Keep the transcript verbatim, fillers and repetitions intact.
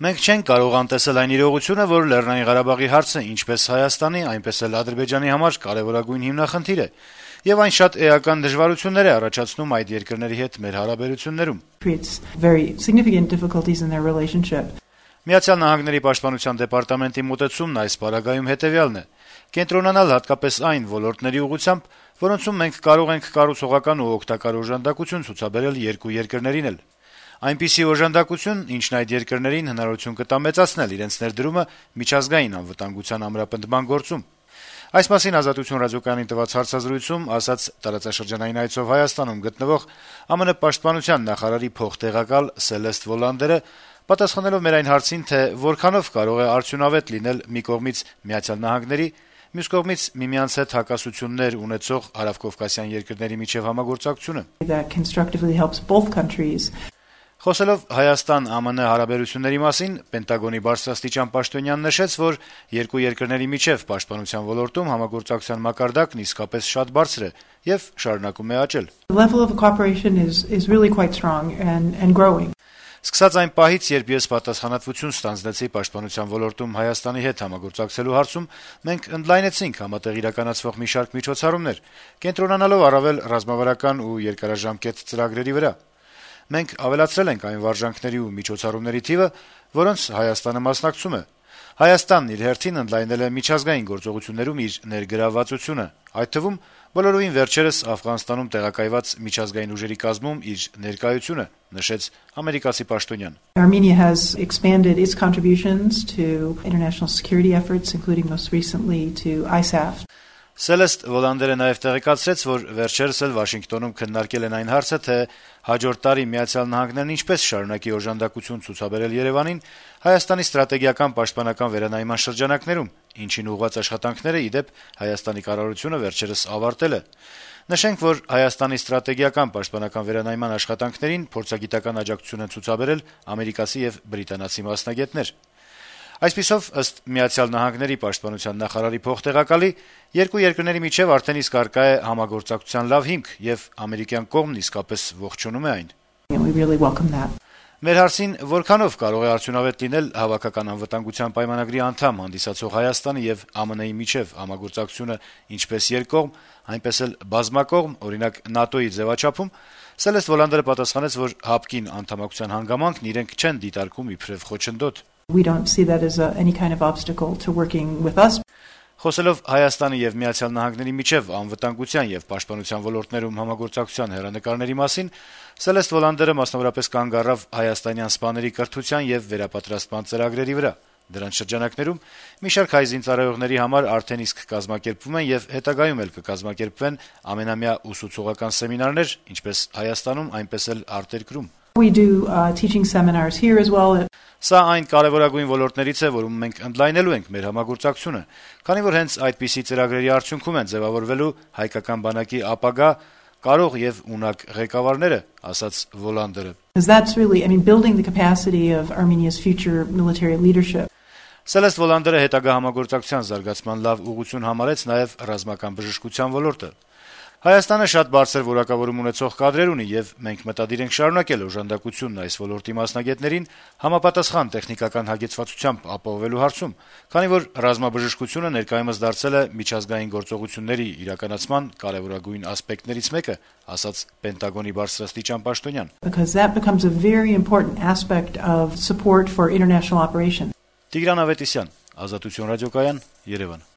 Մենք չենք կարող անտեսել այն իրողությունը, որ Լեռնային Ղարաբաղի հարցը ինչպես Հայաստանի, այնպես էլ Ադրբեջանի համար կարեւորագույն հիմնախնդիր է, եւ այն շատ էական դժվարություններ է առաջացնում այդ երկրների հետ մեր հարաբերություններում։ Միացյալ Նահանգների պաշտպանության դեպարտամենտի մոտեցումն այս պարագայում հետեւյալն է. կենտրոնանալ հատկապես այն ոլորտների ուղղությամբ, որոնցում մենք կարող ենք կառուցողական ու օգտակար օժանդակություն ցուցաբերել երկու երկրներին էլ։ Այնպիսի օժանդակություն, ինչն այդ երկրներին հնարավորություն կտա մեծացնել իրենց ներդրումը միջազգային անվտանգության ամրապնդման գործում։ Այս մասին Ազատություն ռադիոկայանին տված հարցազրույցում ասաց տարածաշրջանային այցով Հայաստանում գտնվող ԱՄՆ պաշտպանության նախարարի փոխտեղակալ Սելեստ Վոլանդերը, պատասխանելով մեր այն հարցին, թե որքանով կարող է արդյունավետ լինել մի կողմից Միացյալ Նահանգների, մյուս կողմից միմյանց հետ հակասություններ ունեցող հարավկովկասյան երկրների միջև համագործակցությունը։ Խոսելով Հայաստան-ԱՄՆ հարաբերությունների մասին, Պենտագոնի բարձրաստիճան պաշտոնյան նշեց, որ երկու երկրների միջև պաշտպանության ոլորտում համագործակցության մակարդակն իսկապես շատ բարձր է եւ շարունակում է աճել։ Սկսած այն պահից, երբ ես պատասխանատվություն ստանձնեցի պաշտպանության ոլորտում Հայաստանի հետ համագործակցելու հարցում, մենք ընդլայնեցինք համատեղ իրականացվող մի շարք միջոցառումներ, կենտրոնանալով առավել ռազմավարական ու երկարաժամկետ ծրագրերի վրա։ Մենք ավելացրել ենք այն վարժանքների ու միջոցառումների թիվը, որոնց Հայաստանը մասնակցում է։ Հայաստանն իր հերթին ընդլայնել է միջազգային գործողություններում իր ներգրավվածությունը, այդ թվում բոլորովին վերջերս Աֆղանստանում տեղակայված միջազգային ուժերի կազմում իր ներկայությունը, նշեց ամերիկացի պաշտոնյան։ Armenia has expanded its contributions to international security efforts, including most recently to I S A F. Սելեստ Վոլանդերը նաև տեղեկացրեց, որ վերջերս էլ Վաշինգտոնում քննարկել են այն հարցը, թե հաջորդ տարի Միացյալ Նահանգներն ինչպես շարունակի օժանդակություն ցուցաբերել Երևանին Հայաստանի ստրատեգիական պաշտպանական վերանայման շրջանակներում, ինչին ուղղված աշխատանքները, ի դեպ, Հայաստանի կառավարությունը վերջերս ավարտել է։ Նշենք, որ Հայաստանի ստրատեգիական պաշտպանական վերանայման աշխատանքներին փորձագիտական աջակցություն են ցուցաբերել ամերիկացի եւ բրիտանացի մասնագետներ։ Այսպիսով, ըստ Միացյալ Նահանգների պաշտպանության նախարարի փոխտեղակալի, երկու երկրների միջև արդեն իսկ առկա է համագործակցության լավ հիմք եւ ամերիկյան կողմն իսկապես ողջունում է այն։ Մեր հարցին որքանով կարող է արդյունավետ լինել հավաքական անվտանգության պայմանագրի անդամ հանդիսացող Հայաստանի եւ ԱՄՆ-ի միջև համագործակցությունը ինչպես երկկողմ, այնպես էլ բազմակողմ, օրինակ ՆԱՏՕ-ի ձևաչափում, Սելեստ Վոլանդերը պատասխանեց, որ հապկին անդամակցության հանգամանքն իրենք չեն դիտարկում իբրև խոչընդոտ։ We don't see that as a, any kind of obstacle to working with us. Խոսելով Հայաստանի եւ Միացյալ Նահանգների միջև անվտանգության եւ պաշտպանության ոլորտներում համագործակցության հեռանկարների մասին, Սելեստ Վոլանդերը մասնավորապես կանգ առավ հայաստանյան սպաների կրթության եւ վերապատրաստման ծրագրերի վրա։ Դրանց շրջանակներում մի շարք հայ զինծառայողների համար արդեն իսկ կազմակերպվում են եւ հետագայում էլ կկազմակերպվեն ամենամյա ուսուցողական սեմինարներ, ինչպես Հայաստանում, այնպես էլ արտերկրում։ We do uh, teaching seminars here as well. Սա այն կարևորագույն ոլորտներից է, որում մենք ընդլայնելու ենք մեր համագործակցությունը, քանի որ հենց այդպիսի ծրագրերի արդյունքում են ձևավորվելու հայկական բանակի ապագա կարող եւ ունակ ղեկավարները, ասաց Վոլանդերը։ That's really, I mean, building the capacity of Armenia's future military leadership. Սելեստ Վոլանդերը հետագա համագործակցության զարգացման լավ ուղղություն համարեց նաեւ ռազմական բժշկության ոլորտը։ Հայաստանը շատ բարձր որակավորում ունեցող կադրեր ունի եւ մենք մտադիր ենք շարունակել օժանդակությունն այս ոլորտի մասնագետներին համապատասխան տեխնիկական հագեցվածությամբ ապահովելու հարցում, քանի որ ռազմաբժշկությունը ներկայումս դարձել է միջազգային գործողությունների իրականացման կարևորագույն ասպեկտներից մեկը, ասաց Պենտագոնի բարձրաստիճան պաշտոնյան։ Because that becomes a very important aspect of support for international operations. Տիգրան Ավետիսյան, Ազատություն ռադիոկայան, Երևան։